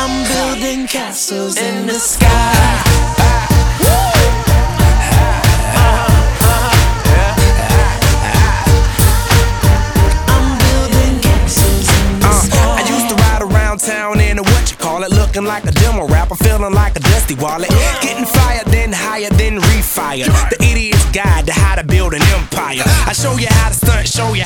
I'm building castles in the sky. Town in a what you call it, looking like a demo rapper, feeling like a dusty wallet, getting fired, then higher, then refired. The idiot's guide to how to build an empire. I show you how to stunt, show you